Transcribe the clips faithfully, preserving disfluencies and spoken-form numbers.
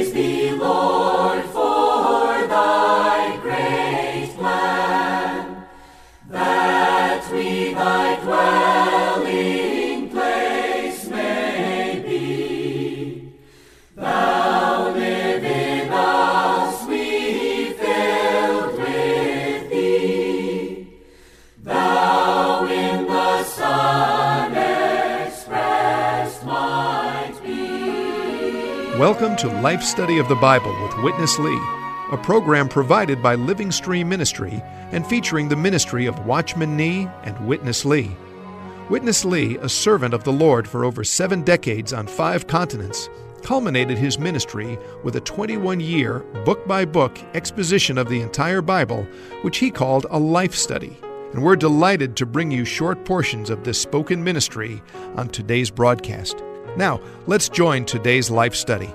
Praise thee, Lord, for thy great plan, that we thy dwelling place may be. Thou live in us, we filled with thee. Thou in the Son expressed might be. Welcome to Life Study of the Bible with Witness Lee, a program provided by Living Stream Ministry and featuring the ministry of Watchman Nee and Witness Lee. Witness Lee, a servant of the Lord for over seven decades on five continents, culminated his ministry with a twenty-one-year, book-by-book exposition of the entire Bible, which he called a life study. And we're delighted to bring you short portions of this spoken ministry on today's broadcast. Now, let's join today's life study.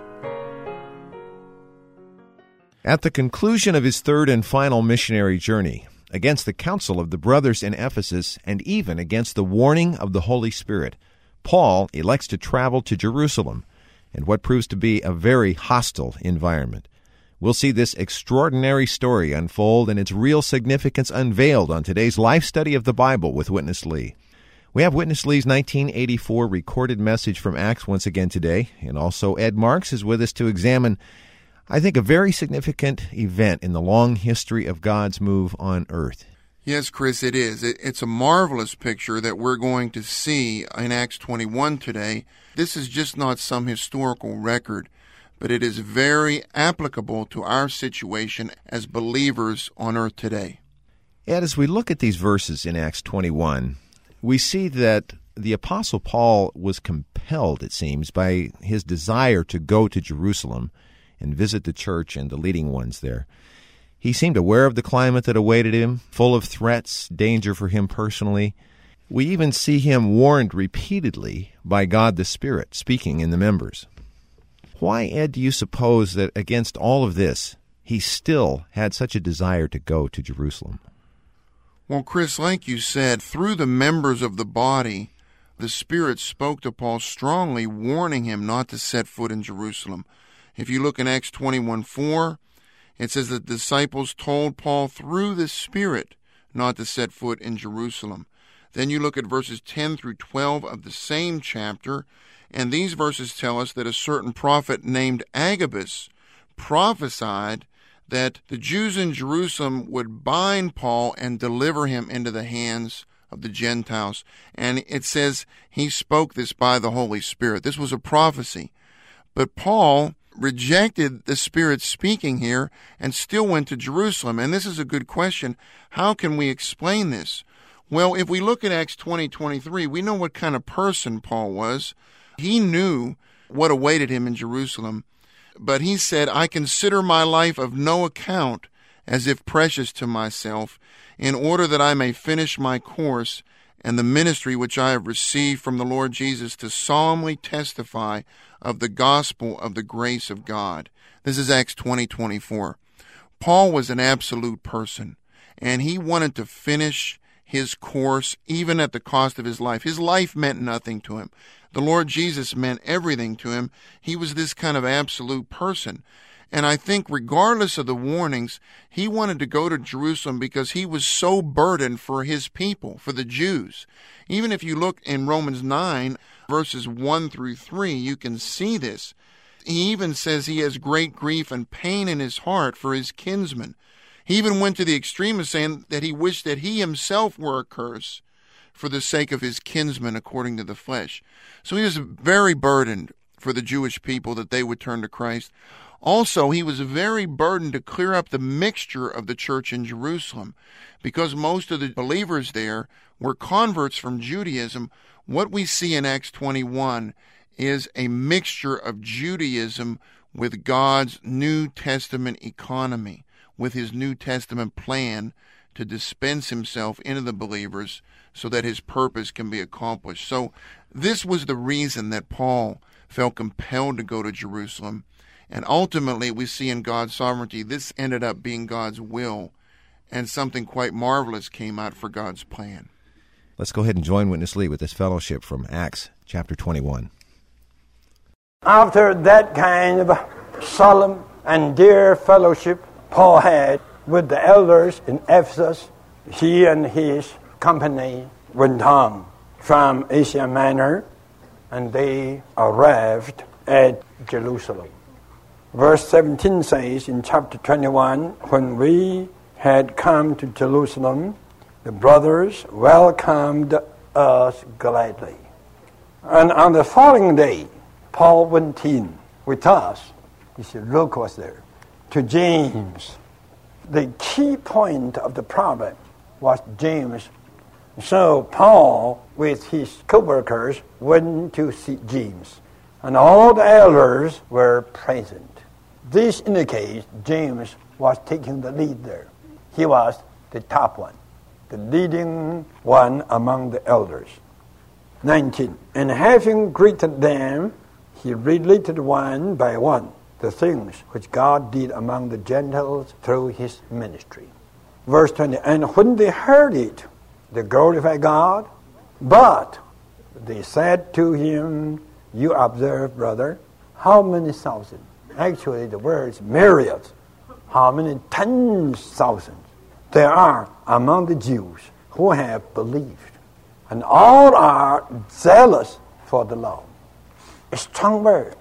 At the conclusion of his third and final missionary journey, against the counsel of the brothers in Ephesus and even against the warning of the Holy Spirit, Paul elects to travel to Jerusalem in what proves to be a very hostile environment. We'll see this extraordinary story unfold and its real significance unveiled on today's Life Study of the Bible with Witness Lee. We have Witness Lee's nineteen eighty-four recorded message from Acts once again today, and also Ed Marks is with us to examine, I think, a very significant event in the long history of God's move on earth. Yes, Chris, it is. It's a marvelous picture that we're going to see in Acts twenty-one today. This is just not some historical record, but it is very applicable to our situation as believers on earth today. Ed, as we look at these verses in Acts twenty-one, we see that the Apostle Paul was compelled, it seems, by his desire to go to Jerusalem and visit the church and the leading ones there. He seemed aware of the climate that awaited him, full of threats, danger for him personally. We even see him warned repeatedly by God the Spirit, speaking in the members. Why, Ed, do you suppose that against all of this, he still had such a desire to go to Jerusalem? Well, Chris, like you said, through the members of the body, the Spirit spoke to Paul strongly, warning him not to set foot in Jerusalem. If you look in Acts twenty-one four, it says that the disciples told Paul through the Spirit not to set foot in Jerusalem. Then you look at verses ten through twelve of the same chapter, and these verses tell us that a certain prophet named Agabus prophesied that the Jews in Jerusalem would bind Paul and deliver him into the hands of the Gentiles. And it says he spoke this by the Holy Spirit. This was a prophecy. But Paul rejected the Spirit speaking here and still went to Jerusalem. And this is a good question. How can we explain this? Well, if we look at Acts twenty twenty-three, we know what kind of person Paul was. He knew what awaited him in Jerusalem. But he said, I consider my life of no account as if precious to myself, in order that I may finish my course and the ministry which I have received from the Lord Jesus to solemnly testify of the gospel of the grace of God. This is Acts twenty twenty-four. Paul was an absolute person, and he wanted to finish his course even at the cost of his life. His life meant nothing to him. The Lord Jesus meant everything to him. He was this kind of absolute person. And I think regardless of the warnings, he wanted to go to Jerusalem because he was so burdened for his people, for the Jews. Even if you look in Romans nine, verses one through three, you can see this. He even says he has great grief and pain in his heart for his kinsmen. He even went to the extreme of saying that he wished that he himself were a curse for the sake of his kinsmen according to the flesh. So he was very burdened for the Jewish people that they would turn to Christ. Also, he was very burdened to clear up the mixture of the church in Jerusalem, because most of the believers there were converts from Judaism. What we see in Acts twenty-one is a mixture of Judaism with God's New Testament economy, with his New Testament plan to dispense himself into the believers so that his purpose can be accomplished. So this was the reason that Paul felt compelled to go to Jerusalem. And ultimately, we see in God's sovereignty, this ended up being God's will, and something quite marvelous came out for God's plan. Let's go ahead and join Witness Lee with this fellowship from Acts chapter twenty-one. After that kind of solemn and dear fellowship Paul had with the elders in Ephesus, he and his company went on from Asia Minor, and they arrived at Jerusalem. Verse seventeen says in chapter twenty-one, when we had come to Jerusalem, the brothers welcomed us gladly. And on the following day, Paul went in with us. He said, Luke was there, to James. The key point of the problem was James. So Paul, with his co-workers, went to see James. And all the elders were present. This indicates James was taking the lead there. He was the top one, the leading one among the elders. nineteen. And having greeted them, he related one by one the things which God did among the Gentiles through his ministry. Verse twenty. And when they heard it, they glorified God, but they said to him, you observe, brother, how many thousands? Actually, the word is myriads. How many tens thousands there are among the Jews who have believed, and all are zealous for the law. A strong word.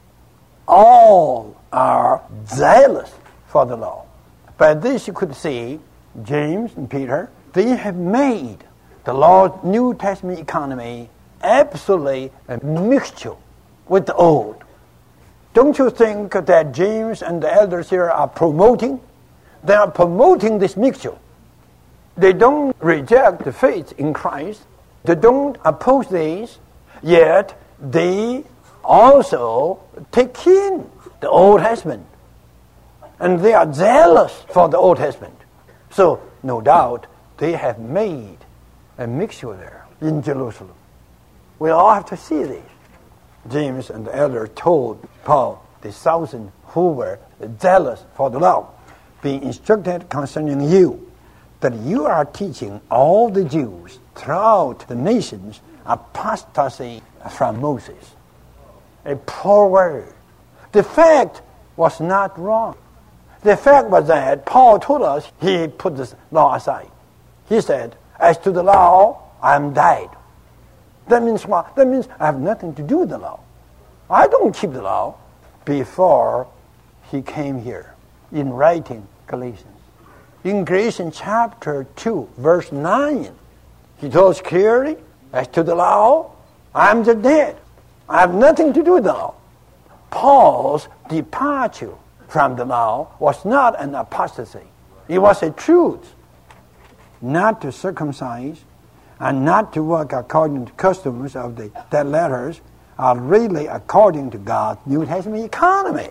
All are zealous for the law. By this you could see James and Peter, they have made the Lord's New Testament economy absolutely a mixture with the Old. Don't you think that James and the elders here are promoting? They are promoting this mixture. They don't reject the faith in Christ. They don't oppose this, yet they also take in the Old Testament. And they are zealous for the Old Testament. So, no doubt, they have made a mixture there in Jerusalem. We all have to see this. James and the elder told Paul, the thousand who were zealous for the law, being instructed concerning you, that you are teaching all the Jews throughout the nations apostasy from Moses. A poor word. The fact was not wrong. The fact was that Paul told us he put the law aside. He said, as to the law, I am dead. That means what? That means I have nothing to do with the law. I don't keep the law. Before he came here, in writing Galatians. In Galatians chapter two, verse nine, he told us clearly, as to the law, I am the dead. I have nothing to do with the law. Paul's departure from the law was not an apostasy. It was a truth. Not to circumcise and not to work according to customs of the dead letters are really according to God's New Testament economy.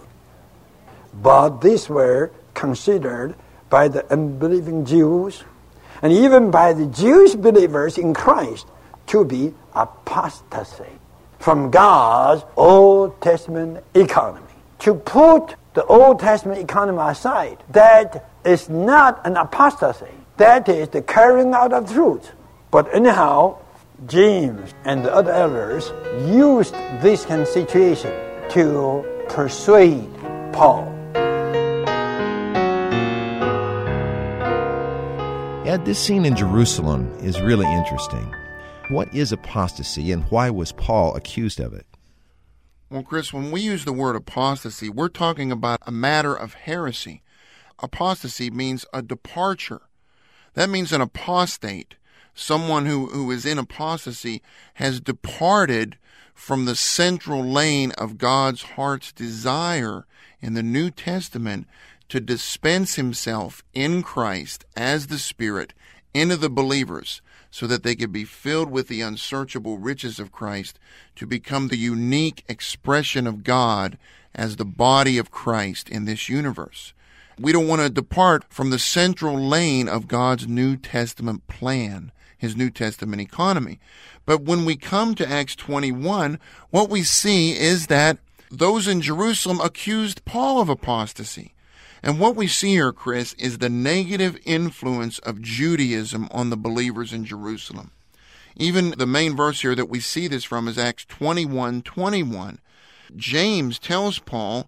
But these were considered by the unbelieving Jews and even by the Jewish believers in Christ to be apostasy from God's Old Testament economy. To put the Old Testament economy aside, that is not an apostasy. That is the carrying out of truth. But anyhow, James and the other elders used this kind of situation to persuade Paul. Ed, this scene in Jerusalem is really interesting. What is apostasy, and why was Paul accused of it? Well, Chris, when we use the word apostasy, we're talking about a matter of heresy. Apostasy means a departure. That means an apostate. Someone who, who is in apostasy has departed from the central lane of God's heart's desire in the New Testament to dispense himself in Christ as the Spirit into the believers so that they could be filled with the unsearchable riches of Christ to become the unique expression of God as the body of Christ in this universe. We don't want to depart from the central lane of God's New Testament plan, his New Testament economy. But when we come to Acts twenty-one, what we see is that those in Jerusalem accused Paul of apostasy. And what we see here, Chris, is the negative influence of Judaism on the believers in Jerusalem. Even the main verse here that we see this from is Acts twenty-one twenty-one. James tells Paul,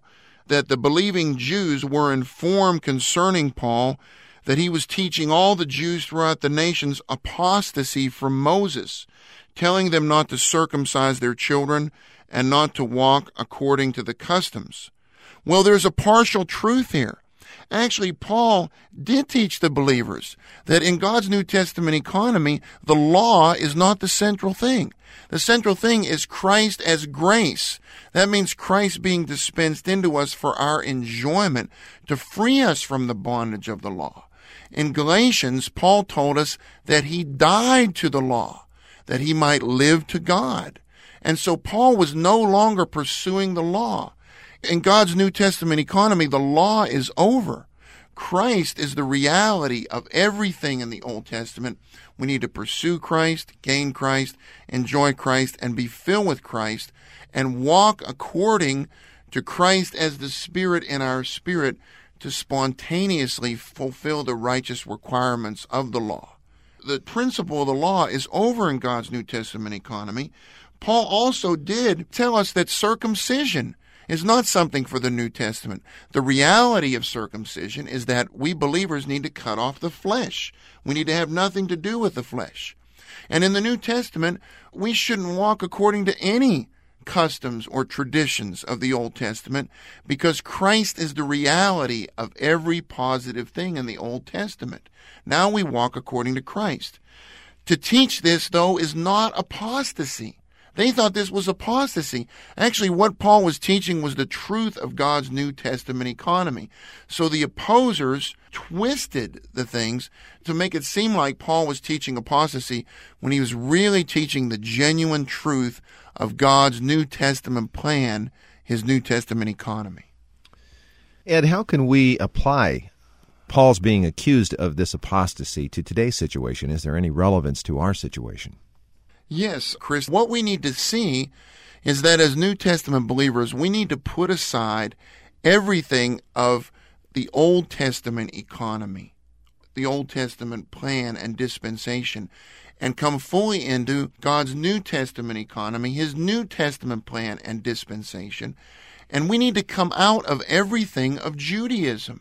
that the believing Jews were informed concerning Paul, that he was teaching all the Jews throughout the nations apostasy from Moses, telling them not to circumcise their children and not to walk according to the customs. Well, there's a partial truth here. Actually, Paul did teach the believers that in God's New Testament economy, the law is not the central thing. The central thing is Christ as grace. That means Christ being dispensed into us for our enjoyment, to free us from the bondage of the law. In Galatians, Paul told us that he died to the law, that he might live to God. And so Paul was no longer pursuing the law. In God's New Testament economy, the law is over. Christ is the reality of everything in the Old Testament. We need to pursue Christ, gain Christ, enjoy Christ, and be filled with Christ, and walk according to Christ as the Spirit in our spirit to spontaneously fulfill the righteous requirements of the law. The principle of the law is over in God's New Testament economy. Paul also did tell us that circumcision is not something for the New Testament. The reality of circumcision is that we believers need to cut off the flesh. We need to have nothing to do with the flesh. And in the New Testament, we shouldn't walk according to any customs or traditions of the Old Testament, because Christ is the reality of every positive thing in the Old Testament. Now we walk according to Christ. To teach this, though, is not apostasy. They thought this was apostasy. Actually, what Paul was teaching was the truth of God's New Testament economy. So the opposers twisted the things to make it seem like Paul was teaching apostasy when he was really teaching the genuine truth of God's New Testament plan, his New Testament economy. Ed, how can we apply Paul's being accused of this apostasy to today's situation? Is there any relevance to our situation? Yes, Chris. What we need to see is that as New Testament believers, we need to put aside everything of the Old Testament economy, the Old Testament plan and dispensation, and come fully into God's New Testament economy, his New Testament plan and dispensation. And we need to come out of everything of Judaism.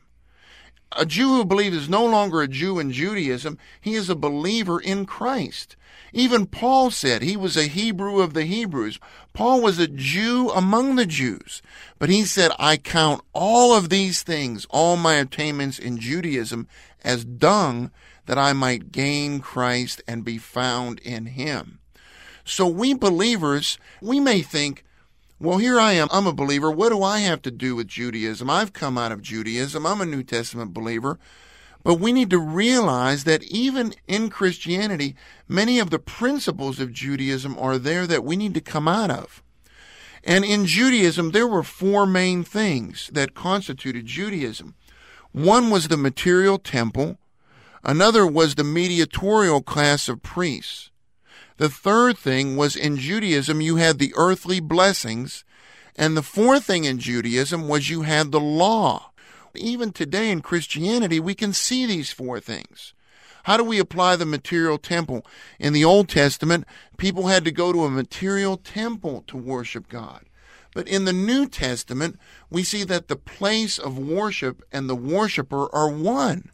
A Jew who believes is no longer a Jew in Judaism. He is a believer in Christ. Even Paul said he was a Hebrew of the Hebrews. Paul was a Jew among the Jews. But he said, I count all of these things, all my attainments in Judaism, as dung, that I might gain Christ and be found in him. So we believers, we may think, well, here I am. I'm a believer. What do I have to do with Judaism? I've come out of Judaism. I'm a New Testament believer. But we need to realize that even in Christianity, many of the principles of Judaism are there that we need to come out of. And in Judaism, there were four main things that constituted Judaism. One was the material temple. Another was the mediatorial class of priests. The third thing was in Judaism, you had the earthly blessings. And the fourth thing in Judaism was you had the law. Even today in Christianity, we can see these four things. How do we apply the material temple? In the Old Testament, people had to go to a material temple to worship God. But in the New Testament, we see that the place of worship and the worshiper are one.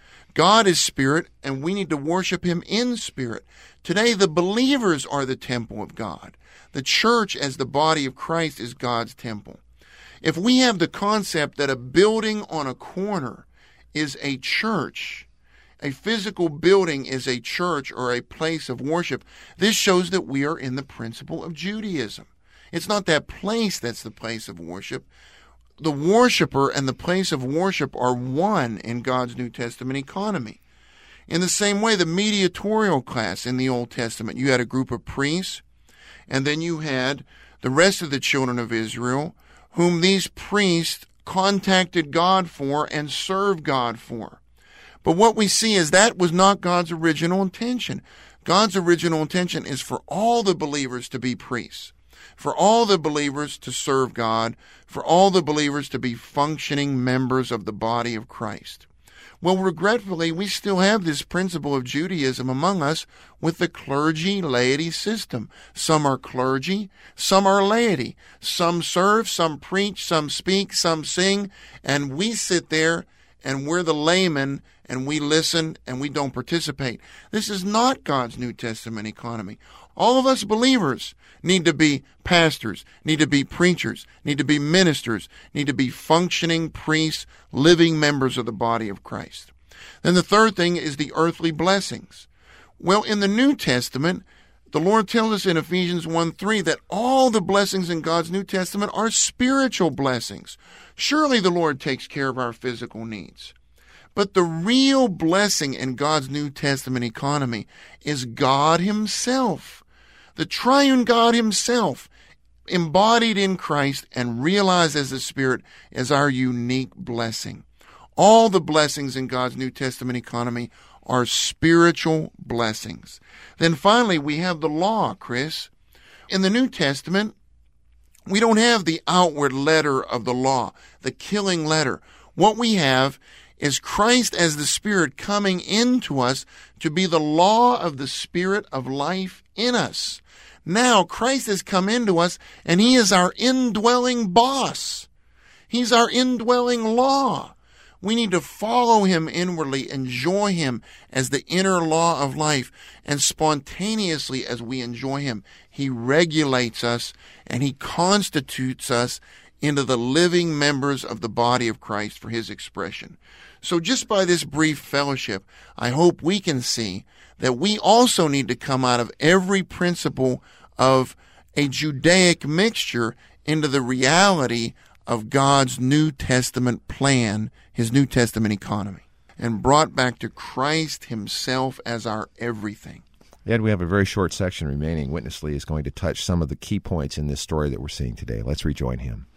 God is spirit, and we need to worship him in spirit. Today, the believers are the temple of God. The church, as the body of Christ, is God's temple. If we have the concept that a building on a corner is a church, a physical building is a church or a place of worship, this shows that we are in the principle of Judaism. It's not that place that's the place of worship. The worshiper and the place of worship are one in God's New Testament economy. In the same way, the mediatorial class in the Old Testament, you had a group of priests, and then you had the rest of the children of Israel, whom these priests contacted God for and served God for. But what we see is that was not God's original intention. God's original intention is for all the believers to be priests, for all the believers to serve God, for all the believers to be functioning members of the body of Christ. Well, regretfully, we still have this principle of Judaism among us with the clergy-laity system. Some are clergy, some are laity. Some serve, some preach, some speak, some sing, and we sit there and we're the laymen and we listen and we don't participate. This is not God's New Testament economy. All of us believers need to be pastors, need to be preachers, need to be ministers, need to be functioning priests, living members of the body of Christ. Then the third thing is the earthly blessings. Well, in the New Testament, the Lord tells us in Ephesians one three that all the blessings in God's New Testament are spiritual blessings. Surely the Lord takes care of our physical needs. But the real blessing in God's New Testament economy is God Himself. The triune God Himself, embodied in Christ and realized as the Spirit, is our unique blessing. All the blessings in God's New Testament economy are spiritual blessings. Then finally, we have the law, Chris. In the New Testament, we don't have the outward letter of the law, the killing letter. What we have is Christ as the Spirit coming into us to be the law of the Spirit of life in us. Now Christ has come into us and He is our indwelling boss. He's our indwelling law. We need to follow Him inwardly, enjoy Him as the inner law of life, and spontaneously as we enjoy Him, He regulates us and He constitutes us into the living members of the body of Christ for His expression. So just by this brief fellowship, I hope we can see that we also need to come out of every principle of a Judaic mixture into the reality of God's New Testament plan, His New Testament economy, and brought back to Christ Himself as our everything. Ed, we have a very short section remaining. Witness Lee is going to touch some of the key points in this story that we're seeing today. Let's rejoin him.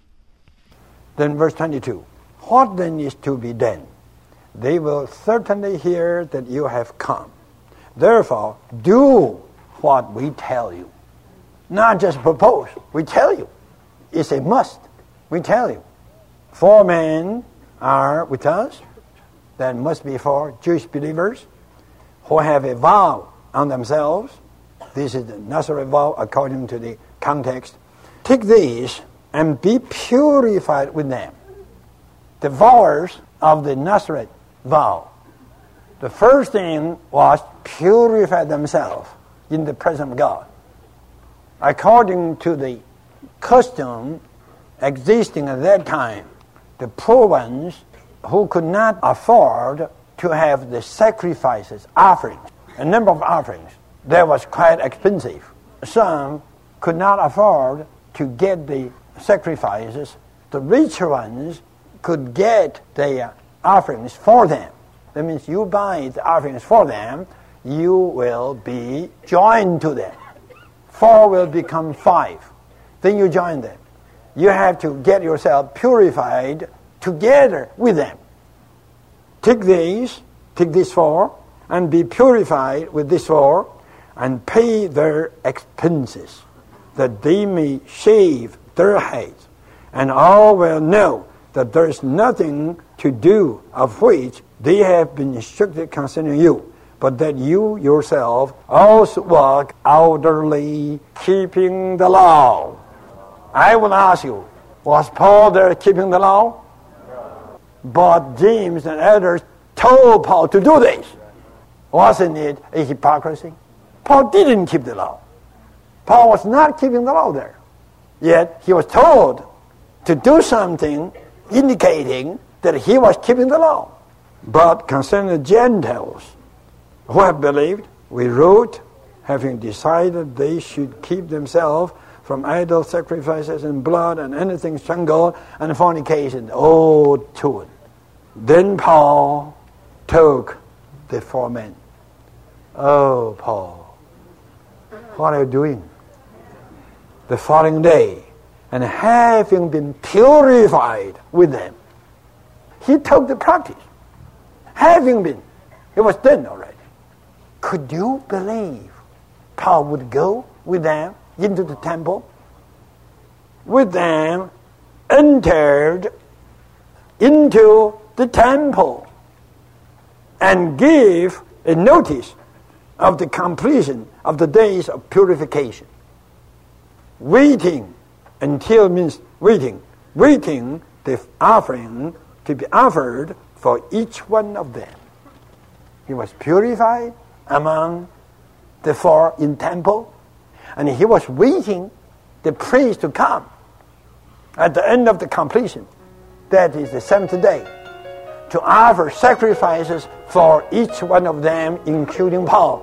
Then verse twenty-two, what then is to be done? They will certainly hear that you have come. Therefore, do what we tell you. Not just propose, we tell you. It's a must. We tell you. Four men are with us. That must be for Jewish believers who have a vow on themselves. This is the Nazareth vow according to the context. Take these and be purified with them. The vowers of the Nazareth vow. The first thing was purify themselves in the presence of God. According to the custom existing at that time, the poor ones who could not afford to have the sacrifices, offerings, a number of offerings, that was quite expensive. Some could not afford to get the sacrifices. The rich ones could get the offerings for them. That means you buy the offerings for them, you will be joined to them. Four will become five. Then you join them. You have to get yourself purified together with them. Take these, take these four, and be purified with these four, and pay their expenses, that they may shave their heads. And all will know that there is nothing to do of which they have been instructed concerning you, but that you yourself also walk outwardly, keeping the law. I will ask you, was Paul there keeping the law? But James and others told Paul to do this. Wasn't it a hypocrisy? Paul didn't keep the law. Paul was not keeping the law there. Yet he was told to do something indicating that he was keeping the law. But concerning the Gentiles who have believed, we wrote, having decided they should keep themselves from idol sacrifices and blood and anything strangled and fornication. Oh, to it. Then Paul took the four men. Oh, Paul, what are you doing? The following day, and having been purified with them, he took the practice. Having been, it was done already. Could you believe Paul would go with them into the temple? With them, entered into the temple. and give a notice of the completion of the days of purification. Waiting until means waiting. Waiting the offering to be offered for each one of them. He was purified among the four in temple, and he was waiting the priest to come at the end of the completion. That is the seventh day, to offer sacrifices for each one of them, including Paul.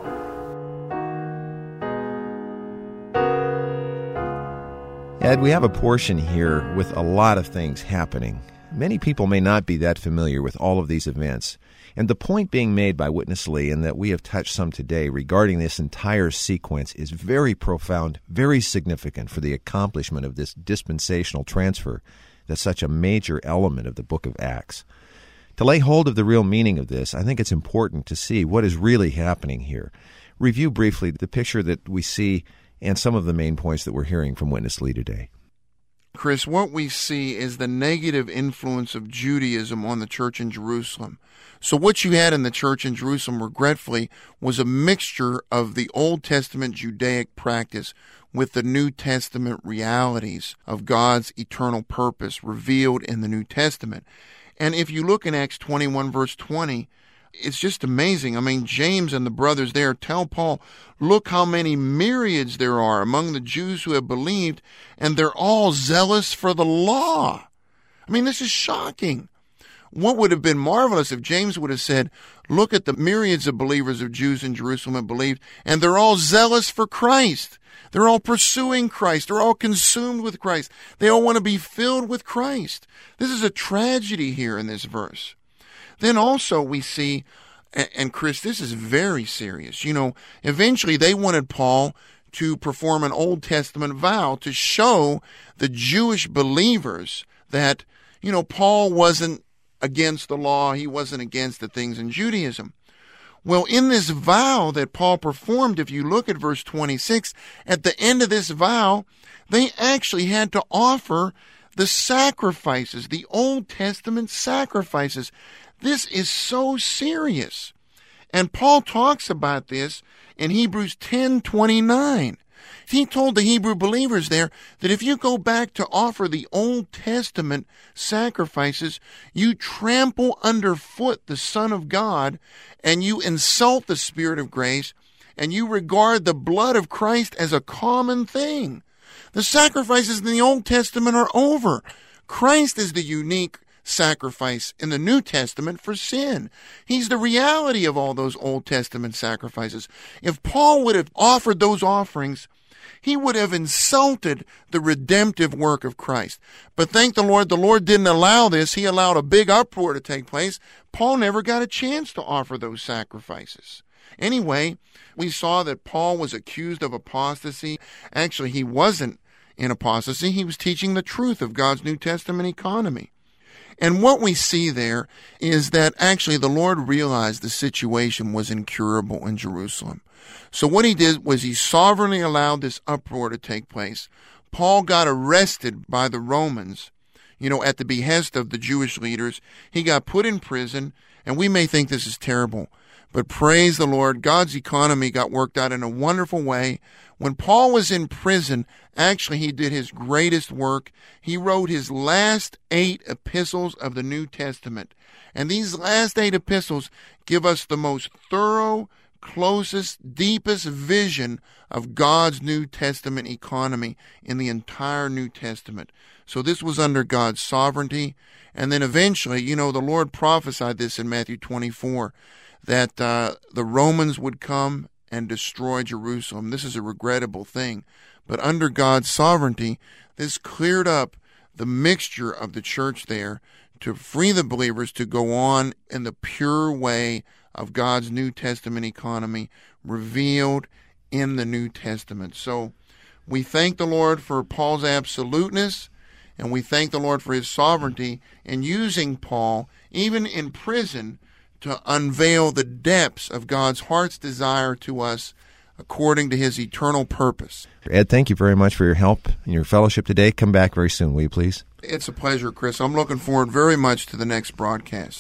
Ed, we have a portion here with a lot of things happening. Many people may not be that familiar with all of these events. And the point being made by Witness Lee, and that we have touched some today regarding this entire sequence, is very profound, very significant for the accomplishment of this dispensational transfer that's such a major element of the book of Acts. To lay hold of the real meaning of this, I think it's important to see what is really happening here. Review briefly the picture that we see and some of the main points that we're hearing from Witness Lee today. Chris, what we see is the negative influence of Judaism on the church in Jerusalem. So what you had in the church in Jerusalem, regretfully, was a mixture of the Old Testament Judaic practice with the New Testament realities of God's eternal purpose revealed in the New Testament. And if you look in Acts twenty-one, verse twenty, it's just amazing. I mean, James and the brothers there tell Paul, look how many myriads there are among the Jews who have believed, and they're all zealous for the law. I mean, this is shocking. What would have been marvelous if James would have said, look at the myriads of believers of Jews in Jerusalem have believed, and they're all zealous for Christ. They're all pursuing Christ. They're all consumed with Christ. They all want to be filled with Christ. This is a tragedy here in this verse. Then also we see, and Chris, this is very serious. You know, eventually they wanted Paul to perform an Old Testament vow to show the Jewish believers that, you know, Paul wasn't against the law. He wasn't against the things in Judaism. Well, in this vow that Paul performed, if you look at verse twenty-six, at the end of this vow, they actually had to offer the sacrifices, the Old Testament sacrifices. This is so serious. And Paul talks about this in Hebrews ten twenty-nine. He told the Hebrew believers there that if you go back to offer the Old Testament sacrifices, you trample underfoot the Son of God, and you insult the Spirit of grace, and you regard the blood of Christ as a common thing. The sacrifices in the Old Testament are over. Christ is the unique sacrifice in the New Testament for sin. He's the reality of all those Old Testament sacrifices. If Paul would have offered those offerings, he would have insulted the redemptive work of Christ. But thank the Lord, the Lord didn't allow this. He allowed a big uproar to take place. Paul never got a chance to offer those sacrifices. Anyway, we saw that Paul was accused of apostasy. Actually, he wasn't in apostasy. He was teaching the truth of God's New Testament economy. And what we see there is that actually the Lord realized the situation was incurable in Jerusalem. So what he did was he sovereignly allowed this uproar to take place. Paul got arrested by the Romans, you know, at the behest of the Jewish leaders. He got put in prison, and we may think this is terrible, but praise the Lord, God's economy got worked out in a wonderful way. When Paul was in prison, actually he did his greatest work. He wrote his last eight epistles of the New Testament. And these last eight epistles give us the most thorough, closest, deepest vision of God's New Testament economy in the entire New Testament. So this was under God's sovereignty. And then eventually, you know, the Lord prophesied this in Matthew twenty-four, that uh, the Romans would come and destroy Jerusalem. This is a regrettable thing. But under God's sovereignty, this cleared up the mixture of the church there to free the believers to go on in the pure way of God's New Testament economy revealed in the New Testament. So we thank the Lord for Paul's absoluteness, and we thank the Lord for his sovereignty in using Paul, even in prison, to unveil the depths of God's heart's desire to us according to his eternal purpose. Ed, thank you very much for your help and your fellowship today. Come back very soon, will you please? It's a pleasure, Chris. I'm looking forward very much to the next broadcast.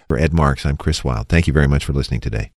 For Ed Marks, I'm Chris Wilde. Thank you very much for listening today.